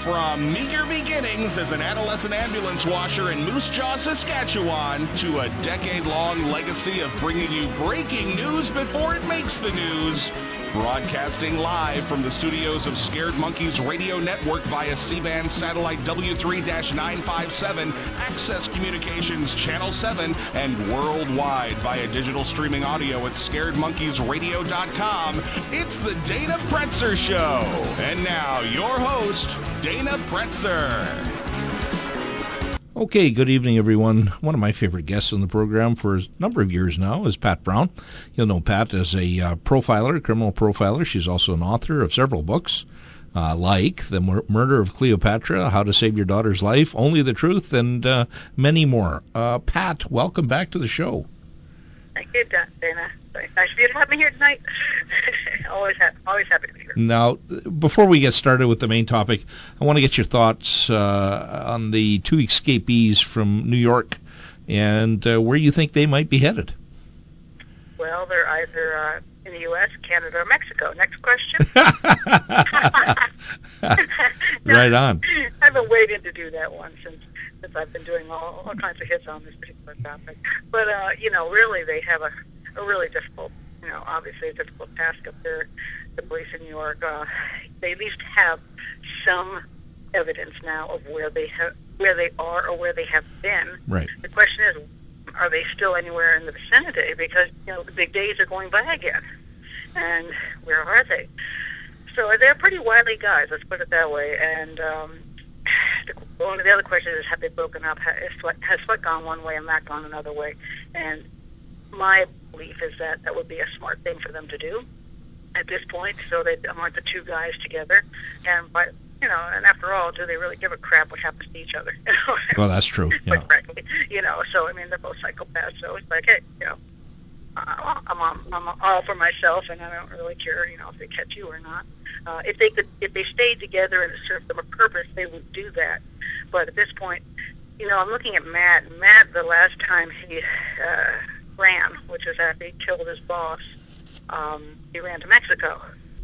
From meager beginnings as an adolescent ambulance washer in Moose Jaw, Saskatchewan, to a decade-long legacy of bringing you breaking news before it makes the news. Broadcasting live from the studios of Scared Monkeys Radio Network via C-band satellite W3-957, Access Communications Channel 7, and worldwide via digital streaming audio at scaredmonkeysradio.com. It's the Dana Pretzer Show. And now, your host, Dana Pretzer. Okay, good evening, everyone. One of my favorite guests on the program for a number of years now is Pat Brown. You'll know Pat as a criminal profiler. She's also an author of several books, like The Murder of Cleopatra, How to Save Your Daughter's Life, Only the Truth, and many more. Pat, welcome back to the show. Thank you, Dana. Nice for you to have me here tonight. always happy to be here. Now, before we get started with the main topic, I want to get your thoughts on the two escapees from New York and where you think they might be headed. Well, they're either in the U.S., Canada, or Mexico. Next question. Right on. I've been waiting to do that one since I've been doing all kinds of hits on this particular topic. But, really they have a really difficult, obviously a difficult task up there. The police in New York, they at least have some evidence now of where they are or where they have been. Right. The question is, are they still anywhere in the vicinity? Because, the big days are going by again. And where are they? So they're pretty wily guys, let's put it that way. And the other question is, have they broken up? Has what gone one way and that gone another way? And my belief is that would be a smart thing for them to do at this point, so they want the two guys together. And and after all, do they really give a crap what happens to each other? Well, that's true. Yeah. Quite frankly, so they're both psychopaths. So it's like, hey, I'm all for myself, and I don't really care, if they catch you or not. If they stayed together and it served them a purpose, they would do that. But at this point, I'm looking at Matt. Matt, the last time he ran, which is after he killed his boss, he ran to Mexico,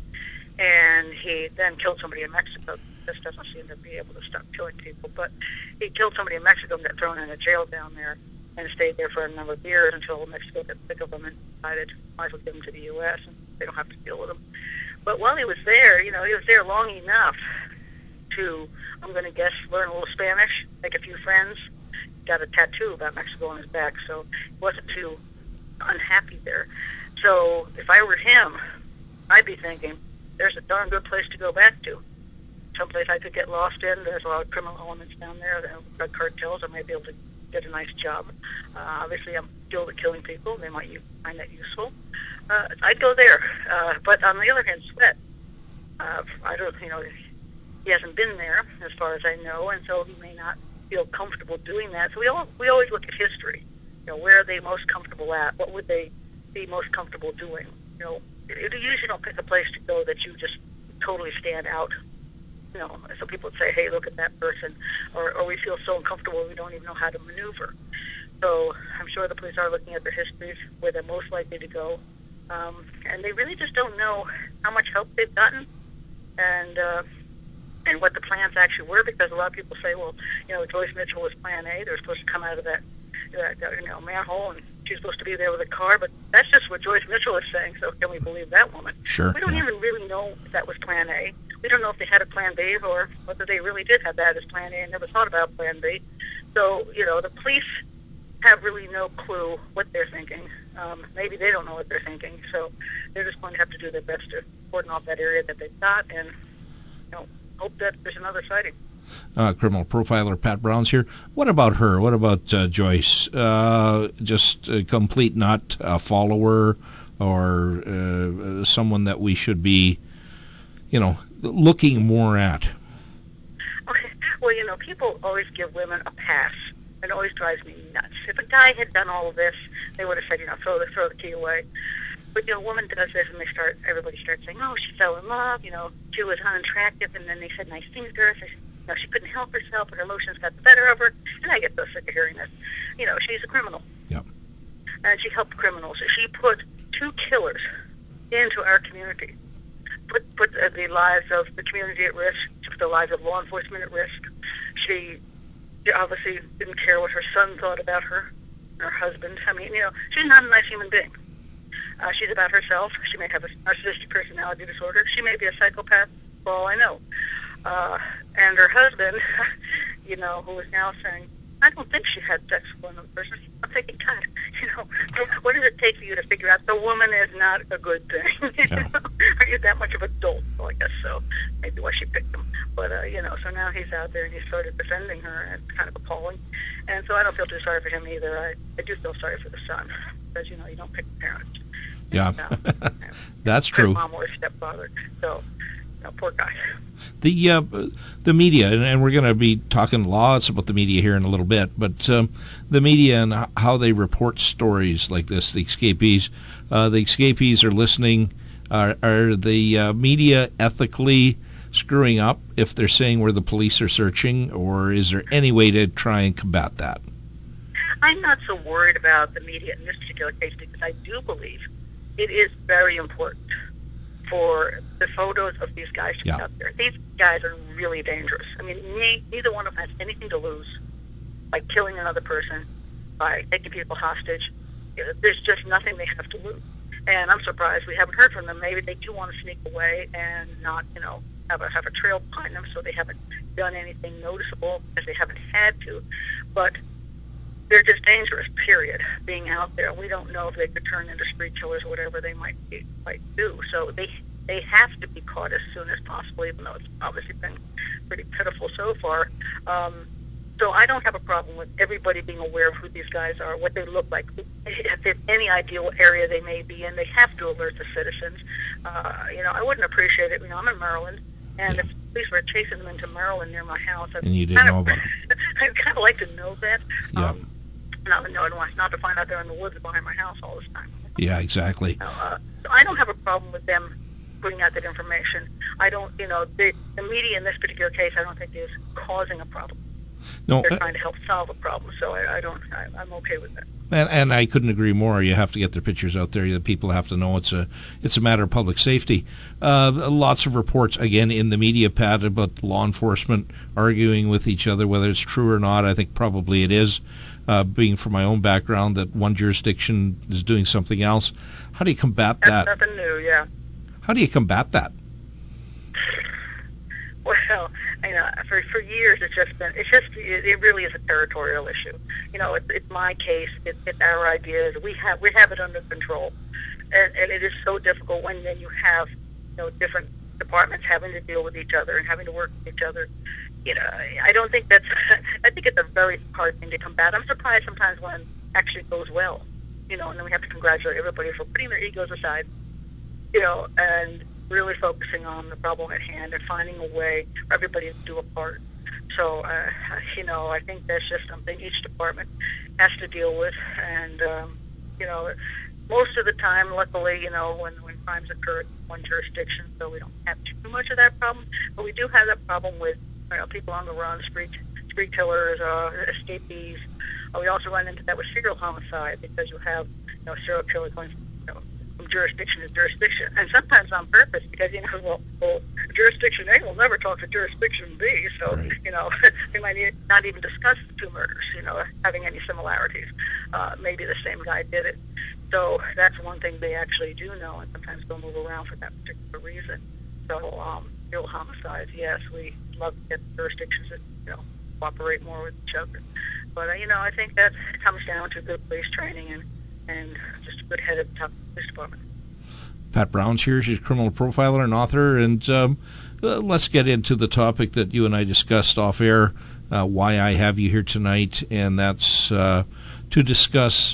and he then killed somebody in Mexico. This doesn't seem to be able to stop killing people, but he killed somebody in Mexico and got thrown in a jail down there, and stayed there for a number of years until Mexico got sick of him and decided might as well give him to the U.S. and they don't have to deal with him. But while he was there, he was there long enough to, I'm going to guess, learn a little Spanish, make a few friends, got a tattoo about Mexico on his back, so he wasn't too unhappy there. So if I were him, I'd be thinking, there's a darn good place to go back to. Someplace I could get lost in. There's a lot of criminal elements down there, drug cartels. I might be able to get a nice job. Obviously, I'm skilled at killing people. They might find that useful. I'd go there. But on the other hand, Sweat, I don't, he hasn't been there as far as I know, and so he may not feel comfortable doing that. So we always look at history. Where are they most comfortable at? What would they be most comfortable doing? You usually don't pick a place to go that you just totally stand out. So people would say, hey, look at that person, or we feel so uncomfortable we don't even know how to maneuver. So I'm sure the police are looking at their histories, where they're most likely to go, and they really just don't know how much help they've gotten, and what the plans actually were, because a lot of people say, well, Joyce Mitchell was plan A. They're supposed to come out of that manhole, and she's supposed to be there with a car, but that's just what Joyce Mitchell is saying, so can we believe that woman? Sure. We don't even really know if that was plan A. We don't know if they had a plan B, or whether they really did have that as plan A and never thought about plan B. So, the police have really no clue what they're thinking. Maybe they don't know what they're thinking, so they're just going to have to do their best to cordon off that area that they've got and, hope that there's another sighting. Criminal profiler Pat Brown's here. What about her? What about Joyce? Just a complete not a follower, or someone that we should be, looking more at? Okay. Well, people always give women a pass. It always drives me nuts. If a guy had done all of this, they would have said, throw the key away. But, a woman does this, and everybody starts saying, oh, she fell in love, she was unattractive, and then they said nice things to her. So she couldn't help herself, and her emotions got the better of her. And I get so sick of hearing this. She's a criminal. Yep. And she helped criminals. She put 2 killers into our community. put the lives of the community at risk. She put the lives of law enforcement at risk. She obviously didn't care what her son thought about her, her husband. I mean, she's not a nice human being. She's about herself. She may have a narcissistic personality disorder. She may be a psychopath, for all I know. And her husband, who is now saying, I don't think she had sex with another person. I'm thinking, God, what does it take for you to figure out the woman is not a good thing? Yeah. Are you that much of a dolt? Well, I guess so. Maybe why she picked him. But, so now he's out there and he started defending her, and it's kind of appalling. And so I don't feel too sorry for him either. I do feel sorry for the son, because, you don't pick parents. Yeah, And, that's true. Mom or stepfather. So, poor guy. The media, and we're going to be talking lots about the media here in a little bit, but the media and how they report stories like this, the escapees are listening. Are the media ethically screwing up if they're saying where the police are searching, or is there any way to try and combat that? I'm not so worried about the media in this particular case, because I do believe it is very important for the photos of these guys to be out there. These guys are really dangerous. I mean, neither one of them has anything to lose by killing another person, by taking people hostage. There's just nothing they have to lose. And I'm surprised we haven't heard from them. Maybe they do want to sneak away and not, have a trail behind them, so they haven't done anything noticeable because they haven't had to. But they're just dangerous, period, being out there. We don't know if they could turn into spree killers or whatever they might do. So they have to be caught as soon as possible, even though it's obviously been pretty pitiful so far. So I don't have a problem with everybody being aware of who these guys are, what they look like, if they have any idea what area they may be in. They have to alert the citizens. I wouldn't appreciate it. I'm in Maryland, and if police were chasing them into Maryland near my house, and you didn't know about it. I'd kind of like to know that. Yeah. Not to find out they're in the woods behind my house all this time. Yeah, exactly. So I don't have a problem with them putting out that information. I don't, the media in this particular case, I don't think is causing a problem. No, they're trying to help solve a problem, so I'm okay with that. And I couldn't agree more. You have to get their pictures out there. The people have to know it's a matter of public safety. Lots of reports, again, in the media, Pat, about law enforcement arguing with each other, whether it's true or not. I think probably it is, being from my own background, that one jurisdiction is doing something else. How do you combat that? That's nothing new, yeah. How do you combat that? Well, for years it really is a territorial issue. It's my case. It's our ideas. We have it under control, and it is so difficult when then you have different departments having to deal with each other and having to work with each other. I don't think that's. I think it's a very hard thing to combat. I'm surprised sometimes when it actually goes well. And then we have to congratulate everybody for putting their egos aside. And really focusing on the problem at hand and finding a way for everybody to do a part. So, I think that's just something each department has to deal with. And, most of the time, luckily, when crimes occur in one jurisdiction, so we don't have too much of that problem. But we do have that problem with, people on the run, spree killers, escapees. We also run into that with serial homicide, because you have, serial killer going from jurisdiction to jurisdiction, and sometimes on purpose, because jurisdiction A will never talk to jurisdiction B, so right. They might not even discuss the two murders, having any similarities. Maybe the same guy did it. So that's one thing they actually do know, and sometimes they'll move around for that particular reason. So serial homicides, yes, we love to get jurisdictions that cooperate more with each other. But I think that comes down to good police training and just a good head at the top of the police department. Pat Brown's here. She's a criminal profiler and author. And let's get into the topic that you and I discussed off air, why I have you here tonight, and that's to discuss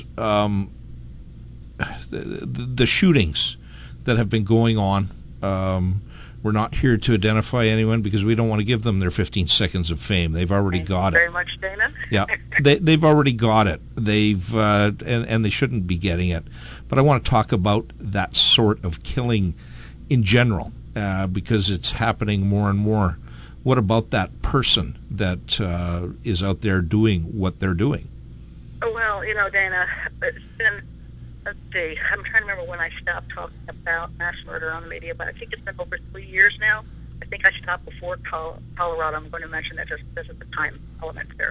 the shootings that have been going on. We're not here to identify anyone because we don't want to give them their 15 seconds of fame. They've already got it. Very much, Dana. Yeah, they've already got it. They've and they shouldn't be getting it. But I want to talk about that sort of killing in general because it's happening more and more. What about that person that is out there doing what they're doing? Well, Dana, it's been let's see, I'm trying to remember when I stopped talking about mass murder on the media, but I think it's been over 3 years now. I think I stopped before Colorado. I'm going to mention that just because of the time element there.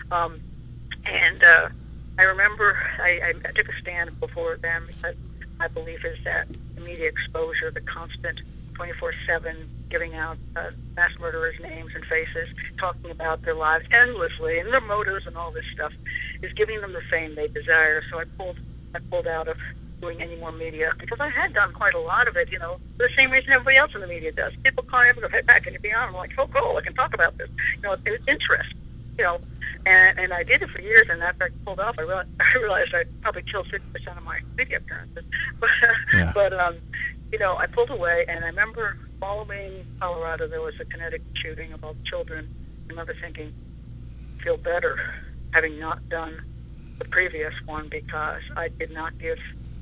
I remember I took a stand before them because my belief is that the media exposure, the constant 24/7 giving out mass murderers' names and faces, talking about their lives endlessly and their motives and all this stuff, is giving them the fame they desire. So I pulled out of doing any more media because I had done quite a lot of it, for the same reason everybody else in the media does. People call me up and go, "Hey, Pat, can you be on?" I'm like, "Oh, cool, I can talk about this." It's interest, and I did it for years, and after I pulled off, I realized I probably killed 50% of my media appearances. But I pulled away, and I remember following Colorado, there was a Connecticut shooting about children. I remember thinking, feel better having not done the previous one because I did not give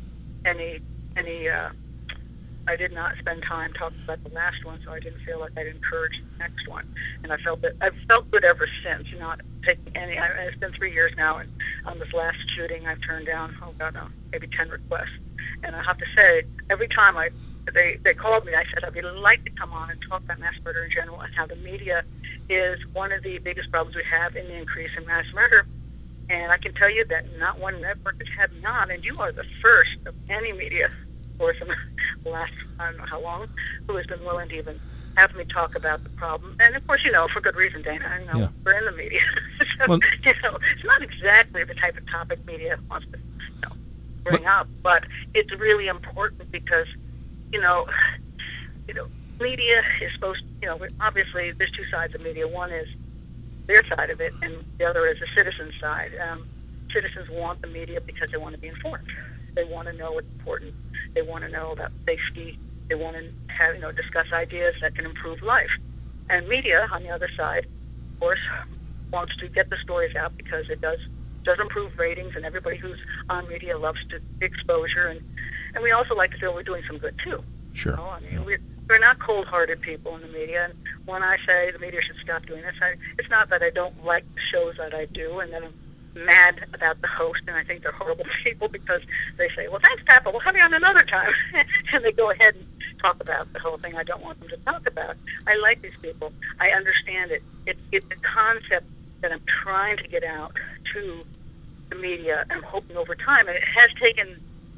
I did not spend time talking about the last one, so I didn't feel like I'd encourage the next one. And I've felt good ever since, not taking any. It's been 3 years now, and on this last shooting, I've turned down, maybe 10 requests. And I have to say, every time they called me, I said I'd really like to come on and talk about mass murder in general and how the media is one of the biggest problems we have in the increase in mass murder. And I can tell you that not one network has had me on, and you are the first of any media force in the last, I don't know how long, who has been willing to even have me talk about the problem. And of course, for good reason, Dana, we're in the media. So, it's not exactly the type of topic media wants to bring up, but it's really important because, media is supposed obviously there's two sides of media. One is their side of it, and the other is the citizen side. Citizens want the media because they want to be informed. They want to know what's important. They want to know about safety. They want to have, discuss ideas that can improve life. And media, on the other side, of course, wants to get the stories out because it does improve ratings, and everybody who's on media loves to exposure. And we also like to feel we're doing some good, too. Sure. We're not cold-hearted people in the media, and when I say the media should stop doing this, it's not that I don't like the shows that I do and that I'm mad about the host and I think they're horrible people because they say, "Well, thanks, Pat, but we'll have you on another time," and they go ahead and talk about the whole thing I don't want them to talk about. I like these people. I understand it. It's a concept that I'm trying to get out to the media. I'm hoping over time, and it has taken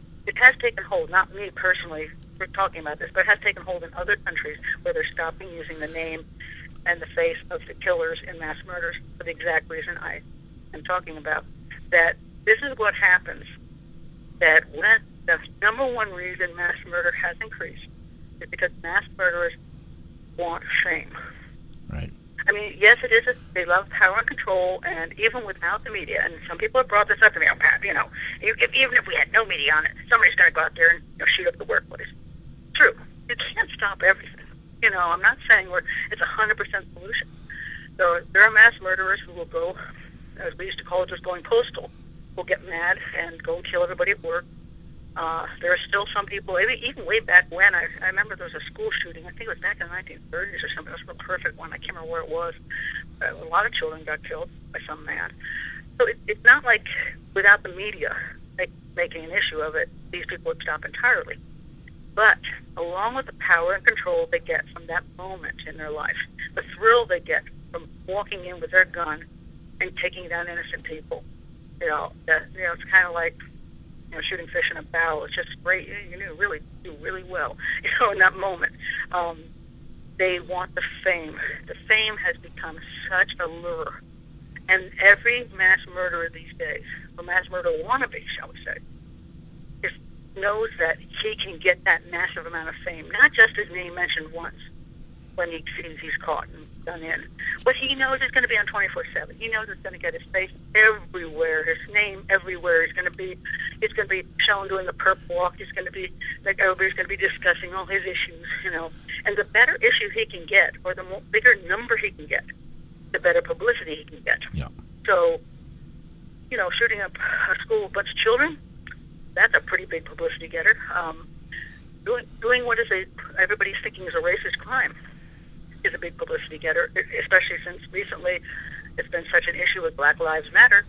hold, not me personally, we're talking about this, but it has taken hold in other countries where they're stopping using the name and the face of the killers in mass murders for the exact reason I am talking about. That this is what happens, that when the number one reason mass murder has increased is because mass murderers want fame. Right. I mean, yes, it is. They love power and control, and even without the media, and some people have brought this up to me, Pat, even if we had no media on it, somebody's going to go out there and shoot up the workplace. True. You can't stop everything. I'm not saying it's 100% solution. So there are mass murderers who will go, as we used to call it, just going postal, will get mad and go and kill everybody at work. There are still some people, even way back when, I remember there was a school shooting, I think it was back in the 1930s or something, it was a real horrific one, I can't remember where it was. A lot of children got killed by some man. So it's not like without the media making an issue of it, these people would stop entirely. But along with the power and control they get from that moment in their life, the thrill they get from walking in with their gun and taking down innocent people, it's kind of like shooting fish in a barrel. It's just great. You really do really well, in that moment. They want the fame. The fame has become such a lure. And every mass murderer these days, or mass murderer wannabe, shall we say, knows that he can get that massive amount of fame, not just his name mentioned once when he sees he's caught and done in, but he knows it's going to be on 24/7. He knows it's going to get his face everywhere, his name everywhere. It's going to be shown doing the perp walk. It's going to be like everybody's going to be discussing all his issues, And the better issue he can get, or the bigger number he can get, the better publicity he can get. Yeah. So, shooting up a school with a bunch of children, that's a pretty big publicity getter. Doing what everybody's thinking is a racist crime is a big publicity getter, especially since recently it's been such an issue with Black Lives Matter.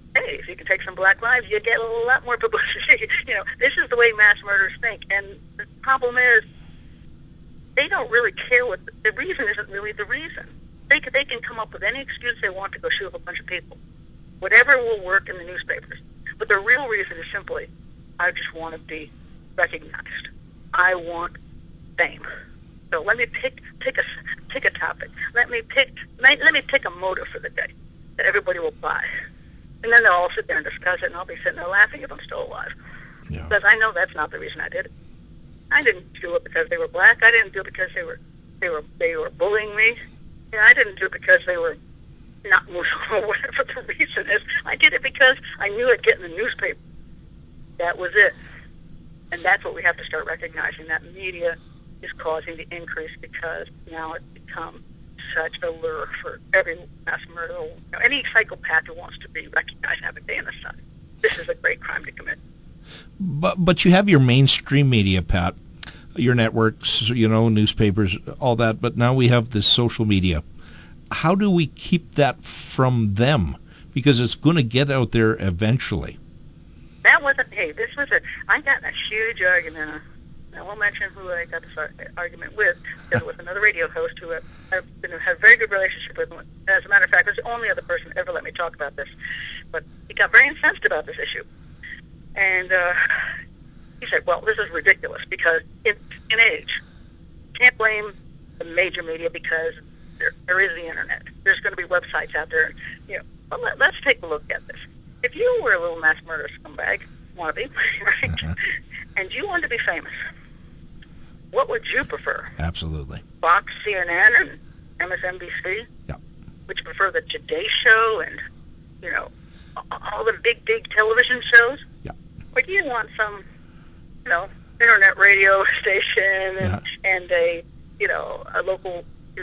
hey, if you can take some black lives, you get a lot more publicity. This is the way mass murderers think. And the problem is, they don't really care what the reason isn't really the reason. They can come up with any excuse they want to go shoot up a bunch of people. Whatever will work in the newspapers. But the real reason is simply, I just want to be recognized. I want fame. So let me pick a topic. Let me pick a motive for the day that everybody will buy. And then they'll all sit there and discuss it, and I'll be sitting there laughing if I'm still alive. Yeah. Because I know that's not the reason I did it. I didn't do it because they were black. I didn't do it because they were bullying me. I didn't do it because they were not Muslim or whatever the reason is. I did it because I knew I'd get in the newspaper. That was it. And that's what we have to start recognizing, that media is causing the increase because now it's become such a lure for every mass murderer, any psychopath who wants to be recognized and have a day in the sun. This is a great crime to commit. But you have your mainstream media, Pat, your networks, newspapers, all that, but now we have this social media. How do we keep that from them? Because it's going to get out there eventually. That wasn't, I got in a huge argument. I won't mention who I got this argument with, because it was another radio host who I've had a very good relationship with. As a matter of fact, it was the only other person who ever let me talk about this. But he got very incensed about this issue. And he said, well, this is ridiculous, because in age, you can't blame the major media because there is the internet. There's going to be websites out there. Well, let's take a look at this. If you were a little mass murderer scumbag, wannabe, right, Mm-hmm. and you wanted to be famous, what would you prefer? Absolutely. Fox, CNN, and MSNBC? Yeah. Would you prefer the Today Show and, all the big television shows? Yeah. Or do you want some, internet radio station and a local,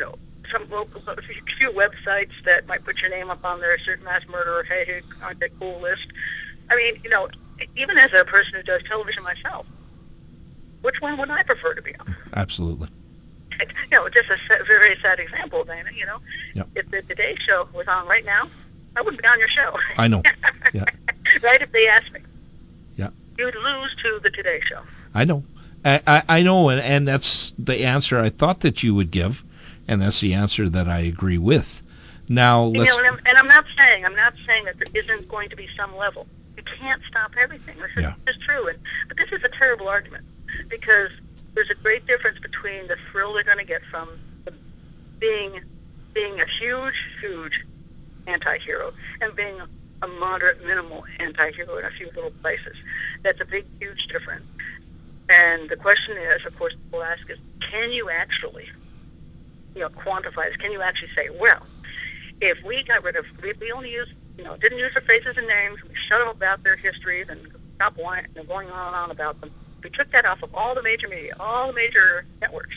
a few websites that might put your name up on their certain mass murderer, hey, aren't they cool list? I mean, even as a person who does television myself, which one would I prefer to be on? Absolutely. Just a very sad example, Dana, Yep. If the Today Show was on right now, I wouldn't be on your show. I know. Yeah. Right, if they asked me. Yeah. You'd lose to the Today Show. I know. I know, and that's the answer I thought that you would give, and that's the answer that I agree with. Now, let's... and I'm not saying that there isn't going to be some level. You can't stop everything. This is true. But this is a terrible argument, because there's a great difference between the thrill they're going to get from being a huge anti-hero and being a moderate, minimal anti-hero in a few little places. That's a big, huge difference. And the question is, of course, people ask is, can you actually, quantify this? Can you actually say, well, if we got rid of, if we only used, didn't use their faces and names, we shut them about their histories and stopped going on and on about them, we took that off of all the major media, all the major networks,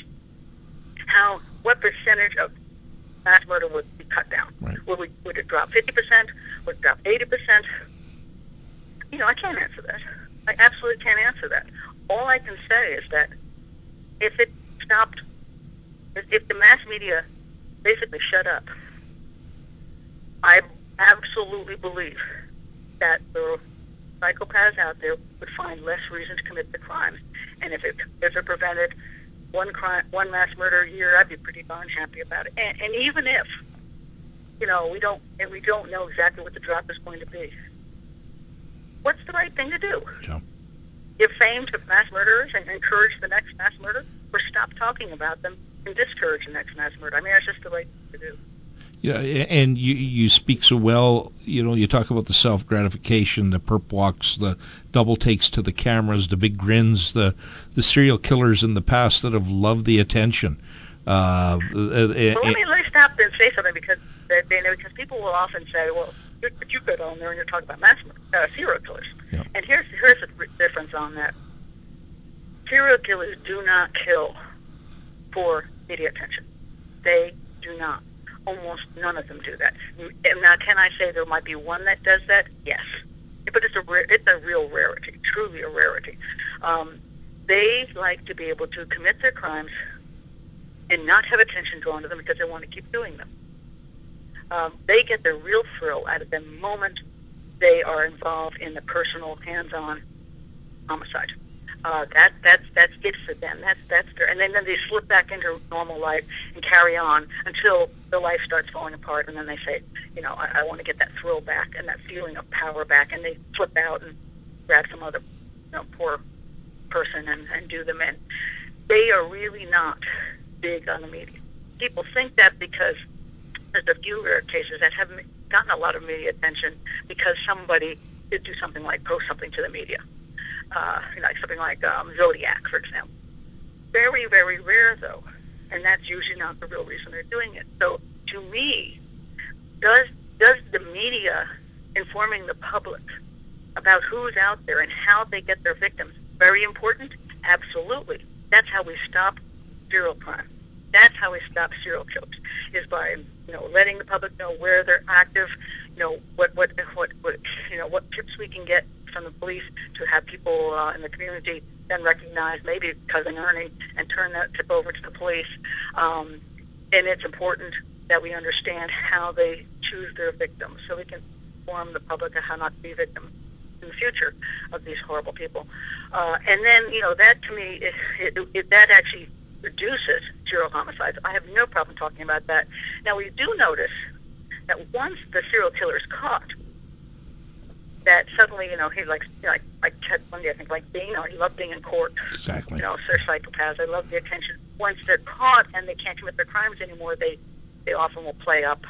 what percentage of mass murder would be cut down? Right. Would it drop 50%? Would it drop 80%? I can't answer that. I absolutely can't answer that. All I can say is that if it stopped, if the mass media basically shut up, I absolutely believe that the psychopaths out there would find less reason to commit the crimes. And if it prevented one mass murder a year, I'd be pretty darn happy about it. And even if, we don't know exactly what the drop is going to be, what's the right thing to do? Yeah. Give fame to mass murderers and encourage the next mass murder, or stop talking about them and discourage the next mass murder? I mean, that's just the right thing to do. Yeah, and you speak so well. You talk about the self-gratification, the perp walks, the double takes to the cameras, the big grins, the serial killers in the past that have loved the attention. Let me stop and say something, because people will often say, well, but you go on there and you're talking about serial killers. Yeah. And here's the difference on that. Serial killers do not kill for media attention. They do not. Almost none of them do that. Now, can I say there might be one that does that? Yes. But it's a real rarity, truly a rarity. They like to be able to commit their crimes and not have attention drawn to them because they want to keep doing them. They get the real thrill out of the moment they are involved in the personal, hands-on homicide. That's it for them. That's their, and then they slip back into normal life and carry on until their life starts falling apart, and then they say, I want to get that thrill back and that feeling of power back, and they flip out and grab some other poor person and do them in. They are really not big on the media. People think that because there's a few rare cases that haven't gotten a lot of media attention because somebody did do something like post something to the media. Like something like Zodiac, for example. Very, very rare, though, and that's usually not the real reason they're doing it. So, to me, does the media informing the public about who's out there and how they get their victims very important? Absolutely. That's how we stop serial crime. That's how we stop serial killers, is by letting the public know where they're active, what tips we can get from the police to have people in the community then recognize maybe Cousin Ernie and turn that tip over to the police. And it's important that we understand how they choose their victims so we can inform the public of how not to be victims in the future of these horrible people. And then, that to me, that actually reduces serial homicides. I have no problem talking about that. Now, we do notice that once the serial killer is caught, that suddenly, he like Ted Bundy, I think, like being, he loved being in court. Exactly. They're psychopaths. They love the attention. Once they're caught and they can't commit their crimes anymore, they often will play up,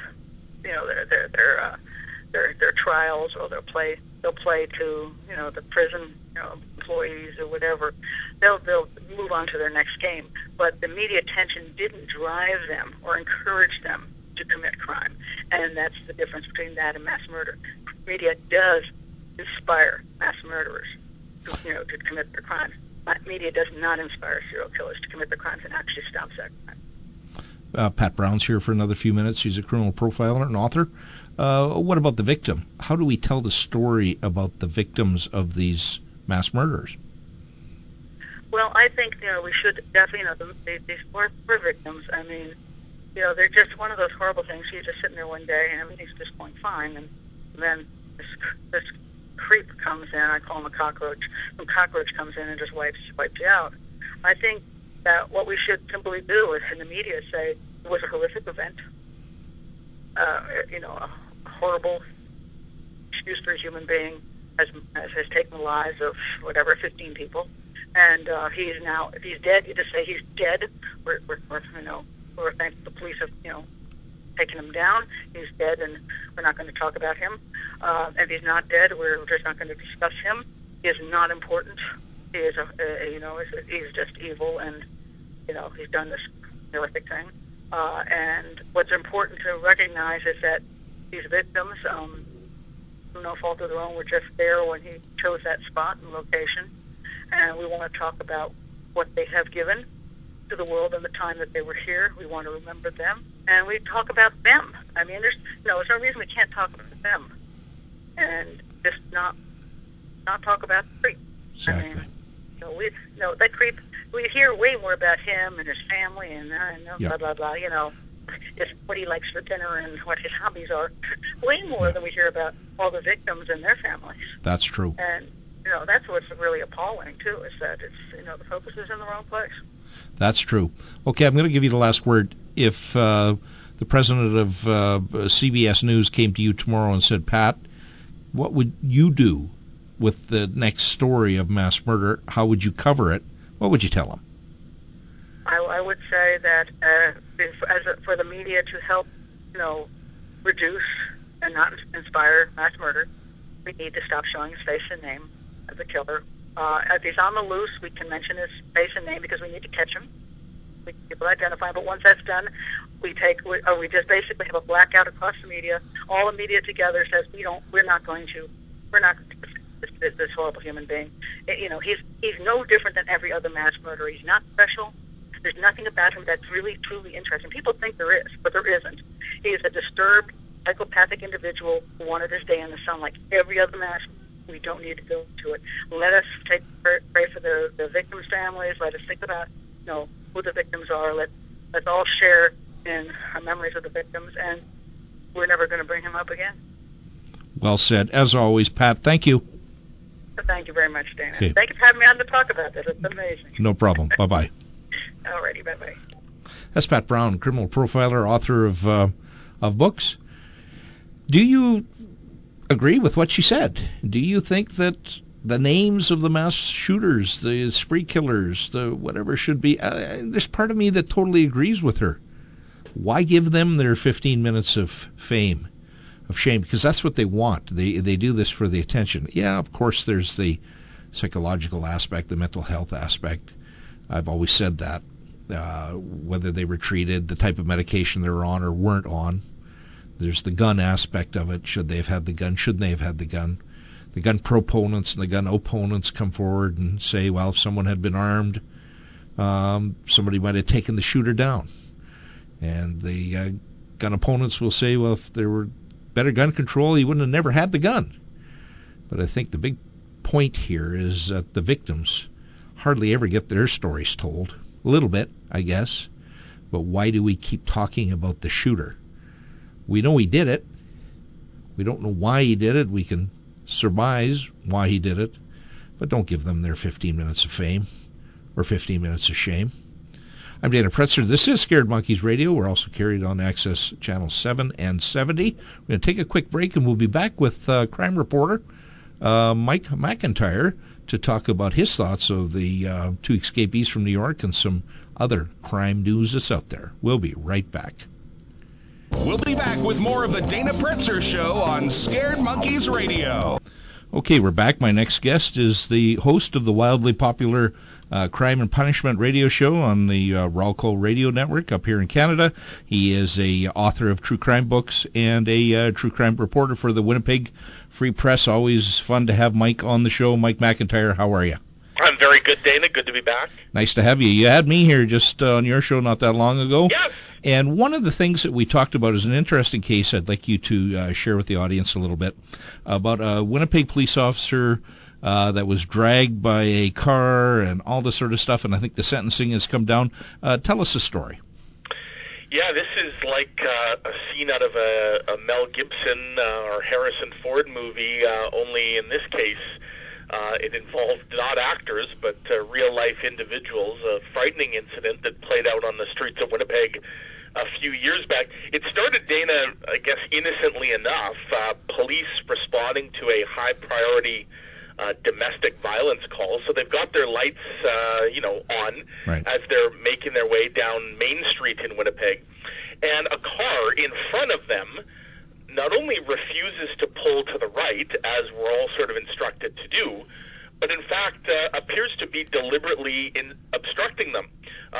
their trials, or they'll play to, the prison, employees or whatever. They'll move on to their next game. But the media attention didn't drive them or encourage them to commit crime, and that's the difference between that and mass murder. Media does inspire mass murderers to commit their crimes. Media does not inspire serial killers to commit their crimes and actually stops that crime. Pat Brown's here for another few minutes. She's a criminal profiler and author. What about the victim? How do we tell the story about the victims of these mass murders? Well, I think we should definitely these poor victims. I mean, they're just one of those horrible things. You're just sitting there one day and everything's just going fine, and then this creep comes in. I call him a cockroach. Some cockroach comes in and just wipes you out. I think that what we should simply do is, in the media, say it was a horrific event. A horrible, excuse for a human being has taken the lives of 15 people, and he's now, if he's dead, you just say he's dead. We're thankful the police have taken him down. He's dead, and we're not going to talk about him. If he's not dead, we're just not going to discuss him. He is not important. He is he's just evil, and he's done this horrific thing. And what's important to recognize is that these victims, through no fault of their own, were just there when he chose that spot and location. And we want to talk about what they have given to the world in the time that they were here. We want to remember them, and we talk about them. I mean, there's no reason we can't talk about them and just not talk about the creep. Exactly. I mean, that creep. We hear way more about him and his family and blah blah blah. Just what he likes for dinner and what his hobbies are. Way more than we hear about all the victims and their families. That's true. And that's what's really appalling too, is that it's the focus is in the wrong place. That's true. Okay, I'm going to give you the last word. If the president of CBS News came to you tomorrow and said, Pat, what would you do with the next story of mass murder? How would you cover it? What would you tell him? I would say that for the media to help, reduce and not inspire mass murder, we need to stop showing his face and name of the killer. If he's on the loose, we can mention his face and name because we need to catch him. People identify him, but once that's done, we just basically have a blackout across the media. All the media together says we're not going to this horrible human being. He's no different than every other mass murderer. He's not special. There's nothing about him that's really truly interesting. People think there is, but there isn't. He is a disturbed, psychopathic individual who wanted his day in the sun like every other mass murderer. We don't need to go into it. Let us pray for the victims' families. Let us think about who the victims are. Let's all share in our memories of the victims, and we're never going to bring him up again. Well said. As always, Pat, thank you. Thank you very much, Dana. Okay. Thank you for having me on to talk about this. It's amazing. No problem. Bye-bye. Alrighty, bye-bye. That's Pat Brown, criminal profiler, author of books. Do you agree with what she said? Do you think that the names of the mass shooters, the spree killers, the whatever should be... there's part of me that totally agrees with her. Why give them their 15 minutes of fame, of shame? Because that's what they want. They do this for the attention. Yeah, of course, there's the psychological aspect, the mental health aspect. I've always said that. Whether they were treated, the type of medication they were on or weren't on. There's the gun aspect of it. Should they have had the gun? Shouldn't they have had the gun? The gun proponents and the gun opponents come forward and say, well, if someone had been armed, somebody might have taken the shooter down. And the gun opponents will say, well, if there were better gun control, he wouldn't have never had the gun. But I think the big point here is that the victims hardly ever get their stories told. A little bit, I guess. But why do we keep talking about the shooter? We know he did it. We don't know why he did it. We can surmise why he did it. But don't give them their 15 minutes of fame or 15 minutes of shame. I'm Dana Pretzer. This is Scared Monkeys Radio. We're also carried on Access Channel 7 and 70. We're going to take a quick break, and we'll be back with crime reporter Mike McIntyre to talk about his thoughts of the two escapees from New York and some other crime news that's out there. We'll be right back. We'll be back with more of the Dana Pretzer Show on Scared Monkeys Radio. Okay, we're back. My next guest is the host of the wildly popular Crime and Punishment radio show on the Ralco Radio Network up here in Canada. He is a author of true crime books and a true crime reporter for the Winnipeg Free Press. Always fun to have Mike on the show. Mike McIntyre, how are you? I'm very good, Dana. Good to be back. Nice to have you. You had me here just on your show not that long ago. Yes. And one of the things that we talked about is an interesting case I'd like you to share with the audience a little bit about a Winnipeg police officer that was dragged by a car and all this sort of stuff, and I think the sentencing has come down. Tell us the story. Yeah, this is like a scene out of a Mel Gibson or Harrison Ford movie, only in this case it involved not actors but real-life individuals. A frightening incident that played out on the streets of Winnipeg a few years back. It started, Dana, I guess innocently enough, police responding to a high-priority domestic violence call. So they've got their lights, on right as they're making their way down Main Street in Winnipeg. And a car in front of them not only refuses to pull to the right, as we're all sort of instructed to do, but in fact appears to be deliberately obstructing them.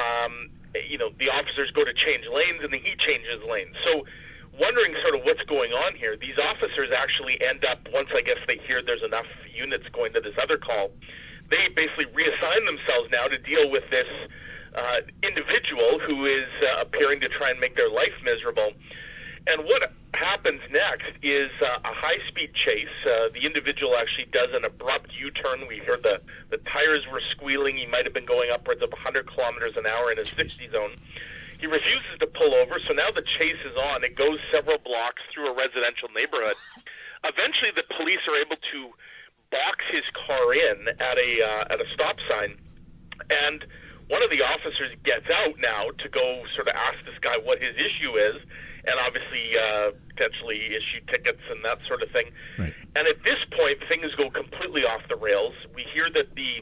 The officers go to change lanes, and then he changes lanes. So wondering sort of what's going on here, these officers actually end up, once I guess they hear there's enough units going to this other call, they basically reassign themselves now to deal with this individual who is appearing to try and make their life miserable. And what happens next is a high-speed chase. The individual actually does an abrupt U-turn. We heard the tires were squealing. He might have been going upwards of 100 kilometers an hour in a 60 zone. He refuses to pull over, so now the chase is on. It goes several blocks through a residential neighborhood. Eventually, the police are able to box his car in at a stop sign, and one of the officers gets out now to go sort of ask this guy what his issue is, and obviously potentially issue tickets and that sort of thing. Right. And at this point, things go completely off the rails. We hear that the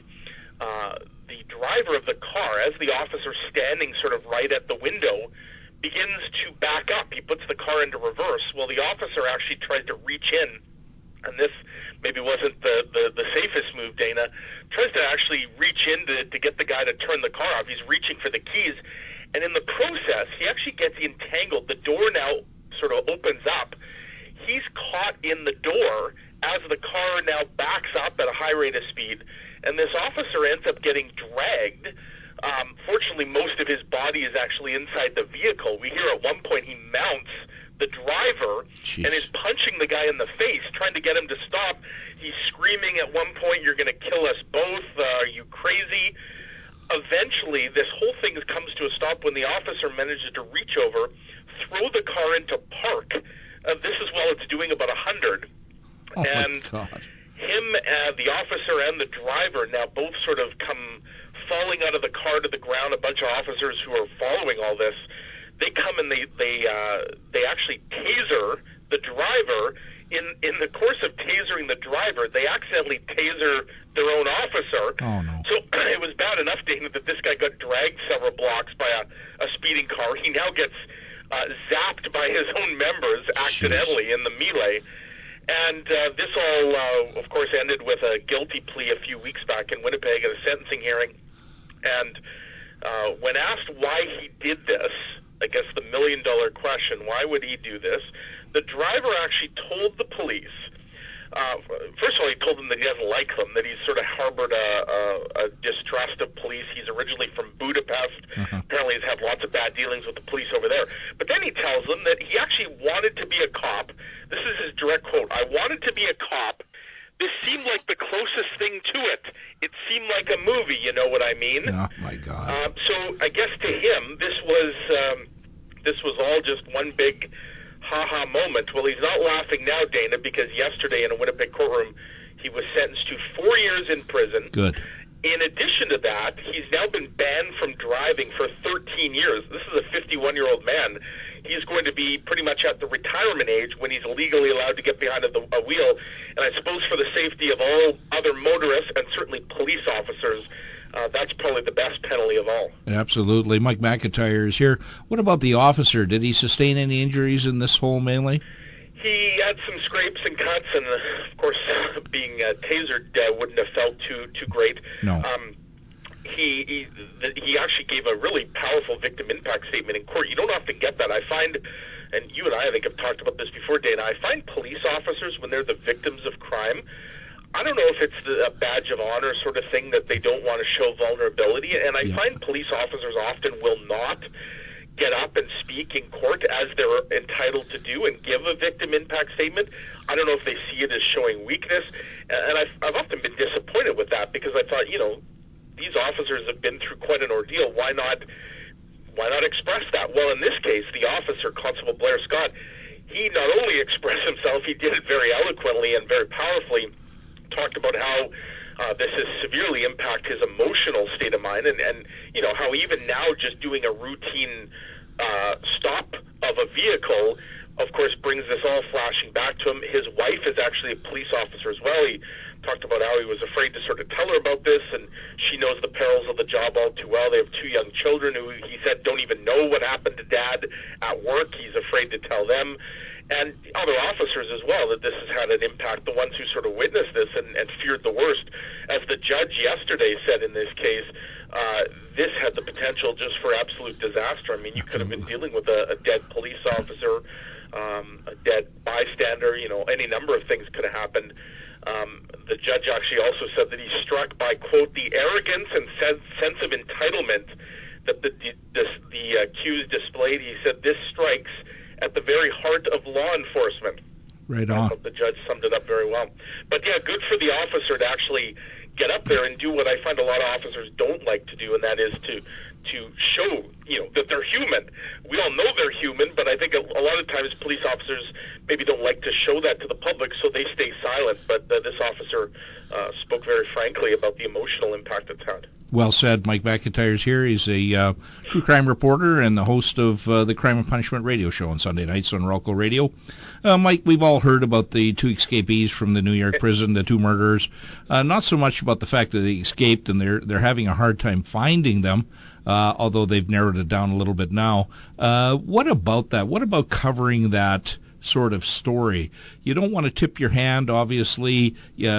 driver of the car, as the officer standing sort of right at the window, begins to back up. He puts the car into reverse. Well, the officer actually tries to reach in, and this maybe wasn't the safest move, Dana, tries to actually reach in to get the guy to turn the car off. He's reaching for the keys, and in the process, he actually gets entangled. The door now sort of opens up. He's caught in the door as the car now backs up at a high rate of speed, and this officer ends up getting dragged. Fortunately, most of his body is actually inside the vehicle. We hear at one point he mounts the driver Jeez. and is punching the guy in the face, trying to get him to stop. He's screaming at one point, "You're going to kill us both. Are you crazy?" Eventually, this whole thing comes to a stop when the officer manages to reach over, throw the car into park. This is while it's doing about 100. Oh, and my God. him, the officer and the driver now both sort of come falling out of the car to the ground. A bunch of officers who are following all this, they come and they actually taser the driver. In the course of tasering the driver, they accidentally taser their own officer. Oh, no. So it was bad enough, Dana, that this guy got dragged several blocks by a speeding car. He now gets zapped by his own members accidentally in the melee. And this all, of course, ended with a guilty plea a few weeks back in Winnipeg at a sentencing hearing. And when asked why he did this, I guess the million-dollar question, why would he do this? The driver actually told the police, first of all, he told them that he doesn't like them, that he's sort of harbored a distrust of police. He's originally from Budapest. Apparently he's had lots of bad dealings with the police over there. But then he tells them that he actually wanted to be a cop. This is his direct quote. I wanted to be a cop. This seemed like the closest thing to it. It seemed like a movie, you know what I mean? Oh, my God. So I guess to him, this was all just one big ha-ha moment. Well, he's not laughing now, Dana, because yesterday in a Winnipeg courtroom, he was sentenced to 4 years in prison. Good. In addition to that, he's now been banned from driving for 13 years. This is a 51-year-old man. He's going to be pretty much at the retirement age when he's legally allowed to get behind a wheel. And I suppose for the safety of all other motorists and certainly police officers, that's probably the best penalty of all. Absolutely. Mike McIntyre is here. What about the officer? Did he sustain any injuries in this whole melee? He had some scrapes and cuts, and of course, being tasered wouldn't have felt too great. No. He actually gave a really powerful victim impact statement in court. You don't often get that. I find, and you and I think have talked about this before, Dana, I find police officers, when they're the victims of crime, I don't know if it's a badge of honor sort of thing that they don't want to show vulnerability, and I find police officers often will not get up and speak in court as they're entitled to do and give a victim impact statement. I don't know if they see it as showing weakness, and I've often been disappointed with that because I thought, these officers have been through quite an ordeal. Why not express that? Well, in this case, the officer, Constable Blair Scott, he not only expressed himself, he did it very eloquently and very powerfully, talked about how this has severely impacted his emotional state of mind, and how even now just doing a routine stop of a vehicle, of course, brings this all flashing back to him. His wife is actually a police officer as well. He talked about how he was afraid to sort of tell her about this, and she knows the perils of the job all too well. They have 2 young children who he said don't even know what happened to Dad at work. He's afraid to tell them. And other officers as well, that this has had an impact, the ones who sort of witnessed this and feared the worst. As the judge yesterday said in this case, this had the potential just for absolute disaster. I mean, you could have been dealing with a dead police officer, a dead bystander, any number of things could have happened. The judge actually also said that he's struck by, quote, the arrogance and sense of entitlement that the accused displayed. He said this strikes at the very heart of law enforcement. Right on. I thought the judge summed it up very well. But yeah, good for the officer to actually get up there and do what I find a lot of officers don't like to do, and that is to show, that they're human. We all know they're human, but I think a lot of times police officers maybe don't like to show that to the public, so they stay silent. But this officer spoke very frankly about the emotional impact it's had. Well said. Mike McIntyre's here. He's a true crime reporter and the host of the Crime and Punishment radio show on Sunday nights on Rocco Radio. Mike, we've all heard about the 2 escapees from the New York prison, the 2 murderers. Not so much about the fact that they escaped and they're having a hard time finding them, although they've narrowed it down a little bit now. What about that? What about covering that sort of story? You don't want to tip your hand, obviously.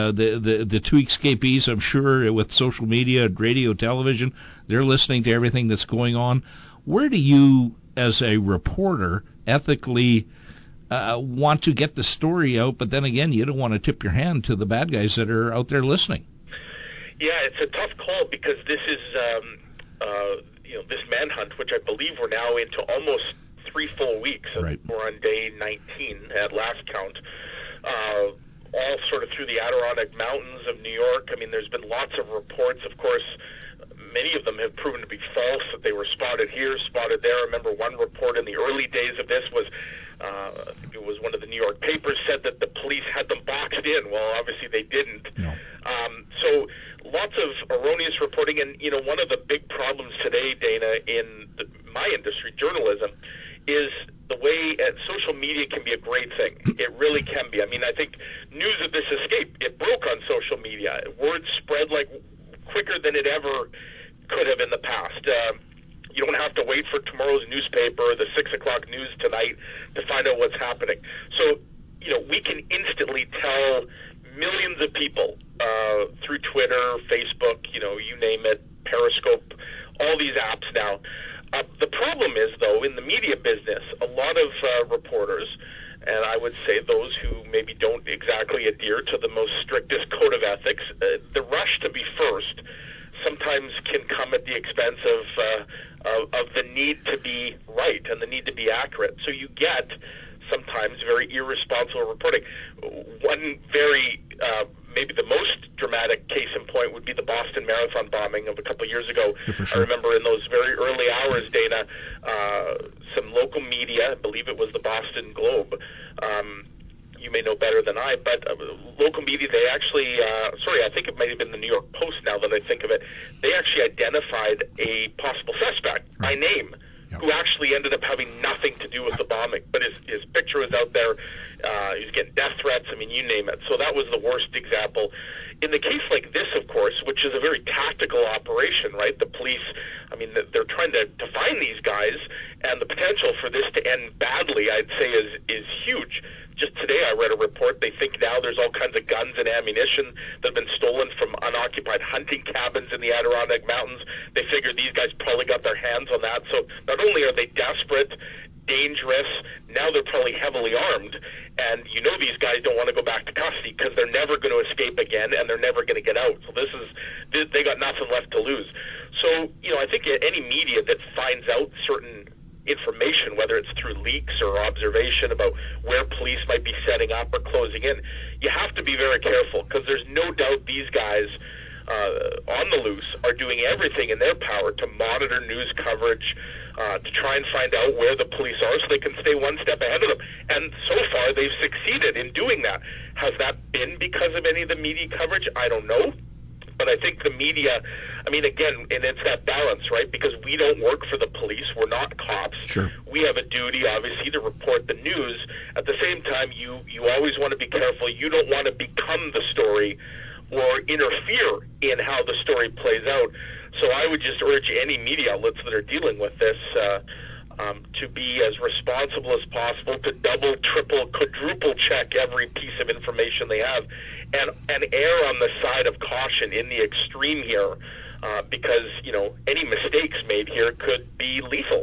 The 2 escapees, I'm sure, with social media, radio, television, they're listening to everything that's going on. Where do you, as a reporter, ethically want to get the story out, but then again, you don't want to tip your hand to the bad guys that are out there listening? Yeah, it's a tough call because this is, this manhunt, which I believe we're now into almost 3 full weeks. Right. We're on day 19 at last count. All sort of through the Adirondack Mountains of New York. I mean, there's been lots of reports, of course. Many of them have proven to be false, that they were spotted here, spotted there. I remember one report in the early days of this was I think it was one of the New York papers said that the police had them boxed in. Well, obviously they didn't. No. So lots of erroneous reporting, and one of the big problems today, Dana, in my industry, journalism, is the way social media can be a great thing. It really can be. I mean, I think news of this escape, it broke on social media. Word spread like quicker than it ever could have in the past. You don't have to wait for tomorrow's newspaper or the 6 o'clock news tonight to find out what's happening. So, we can instantly tell millions of people through Twitter, Facebook, you name it, Periscope, all these apps now. The problem is, though, in the media business, a lot of reporters, and I would say those who maybe don't exactly adhere to the most strictest code of ethics, the rush to be first sometimes can come at the expense of the need to be right and the need to be accurate. So you get sometimes very irresponsible reporting. One very maybe the most dramatic case in point would be the Boston Marathon bombing of a couple of years ago. Yeah, for sure. I remember in those very early hours, Dana, some local media, I believe it was the Boston Globe, you may know better than I, but local media, they actually, I think it might have been the New York Post now that I think of it, they actually identified a possible suspect by name, who actually ended up having nothing to do with the bombing. But his picture was out there. He was getting death threats. I mean, you name it. So that was the worst example. In the case like this, of course, which is a very tactical operation, right? The police, I mean, they're trying to find these guys, and the potential for this to end badly, I'd say, is huge. Just today I read a report. They think now there's all kinds of guns and ammunition that have been stolen from unoccupied hunting cabins in the Adirondack Mountains. They figure these guys probably got their hands on that. So not only are they desperate, dangerous, now they're probably heavily armed. And these guys don't want to go back to custody because they're never going to escape again and they're never going to get out. So they got nothing left to lose. So, I think any media that finds out certain information, whether it's through leaks or observation about where police might be setting up or closing in, you have to be very careful because there's no doubt these guys on the loose are doing everything in their power to monitor news coverage, to try and find out where the police are so they can stay one step ahead of them. And so far, they've succeeded in doing that. Has that been because of any of the media coverage? I don't know. But I think the media, I mean, again, and it's that balance, right? Because we don't work for the police. We're not cops. Sure. We have a duty, obviously, to report the news. At the same time, you always want to be careful. You don't want to become the story or interfere in how the story plays out. So I would just urge any media outlets that are dealing with this to be as responsible as possible, to double, triple, quadruple check every piece of information they have, and err on the side of caution in the extreme here, because any mistakes made here could be lethal.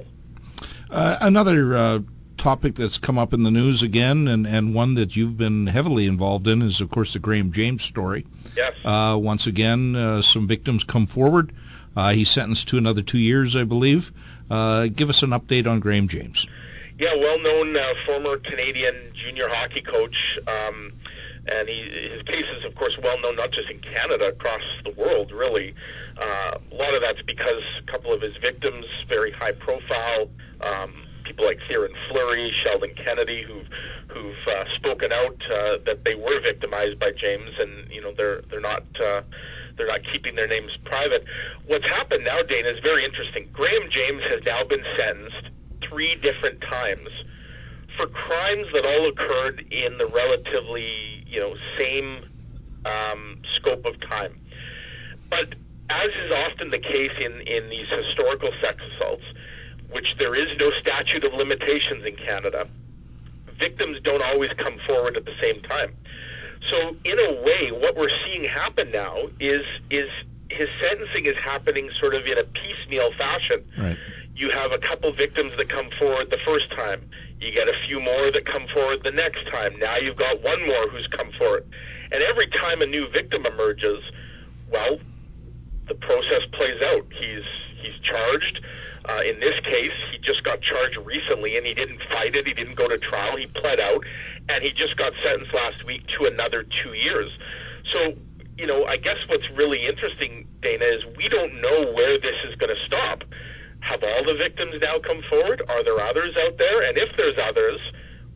Another topic that's come up in the news again, and one that you've been heavily involved in, is of course the Graham James story. Yes. Once again, some victims come forward. He's sentenced to another 2 years, I believe. Give us an update on Graham James. Yeah, well-known former Canadian junior hockey coach, and his case is, of course, well-known not just in Canada, across the world, really. A lot of that's because a couple of his victims, very high-profile, people like Theoren Fleury, Sheldon Kennedy, who've spoken out that they were victimized by James, and they're not keeping their names private. What's happened now, Dana, is very interesting. Graham James has now been sentenced 3 different times for crimes that all occurred in the relatively, same scope of time. But as is often the case in these historical sex assaults, which there is no statute of limitations in Canada, victims don't always come forward at the same time. So in a way, what we're seeing happen now is his sentencing is happening sort of in a piecemeal fashion. Right. You have a couple victims that come forward the first time. You get a few more that come forward the next time. Now you've got one more who's come forward. And every time a new victim emerges, well, the process plays out. He's charged. In this case, he just got charged recently, and he didn't fight it. He didn't go to trial. He pled out, and he just got sentenced last week to another 2 years. So, I guess what's really interesting, Dana, is we don't know where this is going to stop. Have all the victims now come forward? Are there others out there? And if there's others,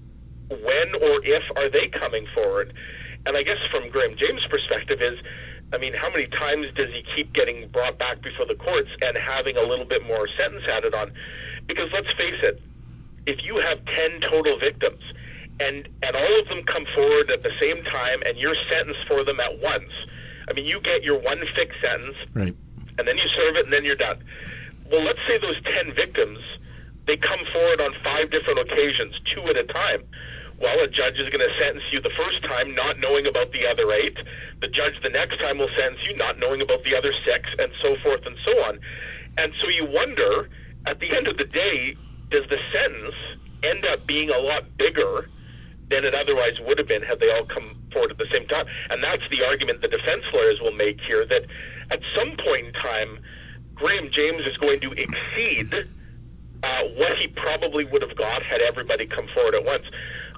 when or if are they coming forward? And I guess from Graham James' perspective is, I mean, how many times does he keep getting brought back before the courts and having a little bit more sentence added on? Because let's face it, if you have 10 total victims and all of them come forward at the same time and you're sentenced for them at once, I mean, you get your one fixed sentence, right, and then you serve it and then you're done. Well, let's say those 10 victims, they come forward on 5 different occasions, 2 at a time. Well, a judge is going to sentence you the first time not knowing about the other 8. The judge the next time will sentence you not knowing about the other 6, and so forth and so on. And so you wonder, at the end of the day, does the sentence end up being a lot bigger than it otherwise would have been had they all come forward at the same time? And that's the argument the defense lawyers will make here, that at some point in time, Graham James is going to exceed what he probably would have got had everybody come forward at once.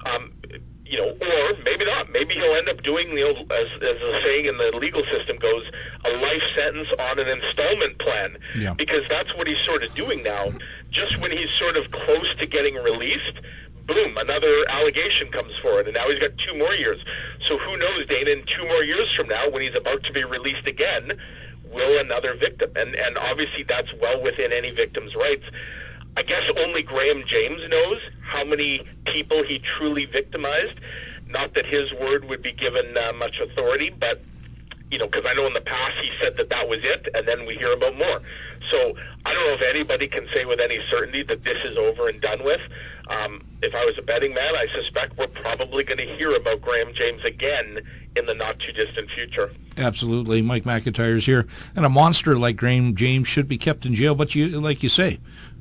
Or maybe not. Maybe he'll end up doing, as the saying in the legal system goes, a life sentence on an installment plan. Yeah. Because that's what he's sort of doing now. Just when he's sort of close to getting released, boom, another allegation comes forward, and now he's got 2 more years. So who knows, Dana, in 2 more years from now, when he's about to be released again, will another victim? And obviously that's well within any victim's rights. I guess only Graham James knows how many people he truly victimized. Not that his word would be given much authority, but, because I know in the past he said that was it, and then we hear about more. So I don't know if anybody can say with any certainty that this is over and done with. If I was a betting man, I suspect we're probably going to hear about Graham James again in the not-too-distant future. Absolutely. Mike McIntyre's here. And a monster like Graham James should be kept in jail, but like you say,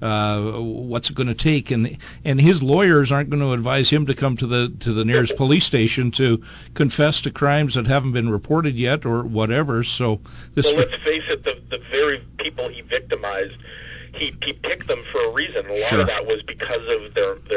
what's it going to take? And his lawyers aren't going to advise him to come to the nearest police station to confess to crimes that haven't been reported yet or whatever. So well, let's face it, the very people he victimized, he picked them for a reason. A lot of that was because of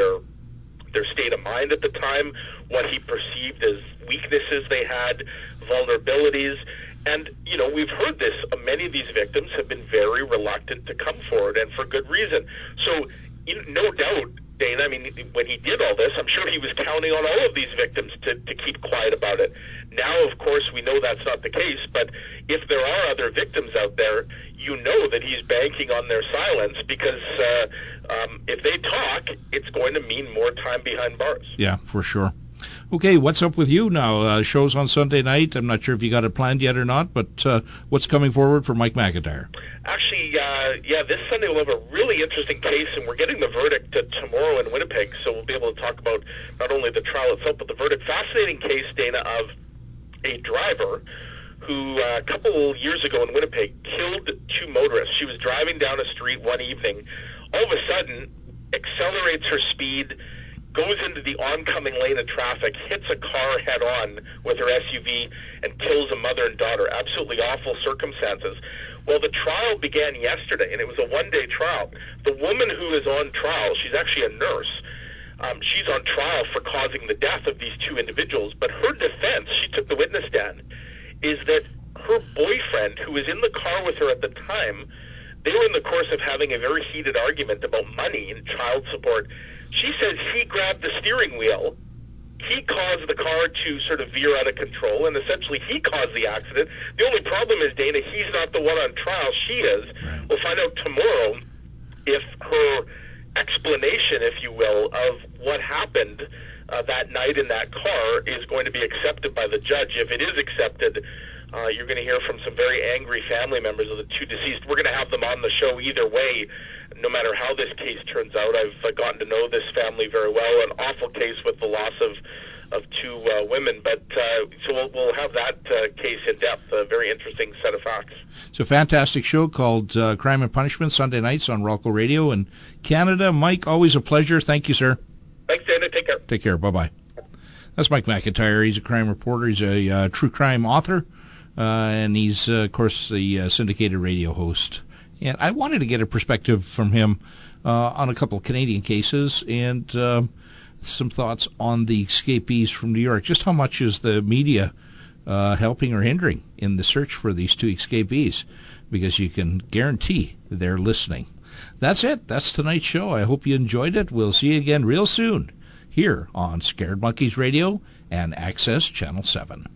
their state of mind at the time, what he perceived as weaknesses they had, vulnerabilities. And, we've heard this. Many of these victims have been very reluctant to come forward, and for good reason. So, no doubt, Dana, I mean, when he did all this, I'm sure he was counting on all of these victims to keep quiet about it. Now, of course, we know that's not the case, but if there are other victims out there, you know that he's banking on their silence, because if they talk, it's going to mean more time behind bars. Yeah, for sure. Okay, what's up with you now? Shows on Sunday night. I'm not sure if you got it planned yet or not, but what's coming forward for Mike McIntyre? Actually, this Sunday we'll have a really interesting case, and we're getting the verdict tomorrow in Winnipeg, so we'll be able to talk about not only the trial itself, but the verdict. Fascinating case, Dana, of a driver who a couple years ago in Winnipeg killed 2 motorists. She was driving down a street one evening, all of a sudden accelerates her speed, goes into the oncoming lane of traffic, hits a car head-on with her SUV, and kills a mother and daughter. Absolutely awful circumstances. Well, the trial began yesterday, and it was a one-day trial. The woman who is on trial, she's actually a nurse. She's on trial for causing the death of these 2 individuals, but her defense, she took the witness stand, is that her boyfriend, who was in the car with her at the time, they were in the course of having a very heated argument about money and child support. She says he grabbed the steering wheel, he caused the car to sort of veer out of control, and essentially he caused the accident. The only problem is, Dana, he's not the one on trial, she is. Right. We'll find out tomorrow if her explanation, if you will, of what happened that night in that car is going to be accepted by the judge. If it is accepted, you're going to hear from some very angry family members of the 2 deceased. We're going to have them on the show either way, no matter how this case turns out. I've gotten to know this family very well. An awful case with the loss of 2 women, but so we'll have that case in depth. A very interesting set of facts. It's a fantastic show called Crime and Punishment, Sunday nights on Rocco Radio in Canada. Mike, always a pleasure. Thank you, sir. Thanks, Dana. Take care. Take care. Bye-bye. That's Mike McIntyre. He's a crime reporter. He's a true crime author, and he's, of course, the syndicated radio host. And I wanted to get a perspective from him on a couple of Canadian cases and some thoughts on the escapees from New York. Just how much is the media helping or hindering in the search for these 2 escapees? Because you can guarantee they're listening. That's it. That's tonight's show. I hope you enjoyed it. We'll see you again real soon here on Scared Monkeys Radio and Access Channel 7.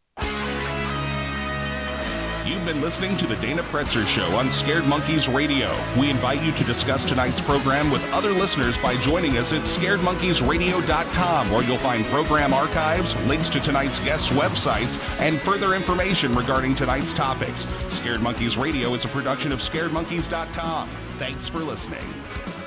You've been listening to the Dana Pretzer Show on Scared Monkeys Radio. We invite you to discuss tonight's program with other listeners by joining us at scaredmonkeysradio.com, where you'll find program archives, links to tonight's guests' websites, and further information regarding tonight's topics. Scared Monkeys Radio is a production of scaredmonkeys.com. Thanks for listening.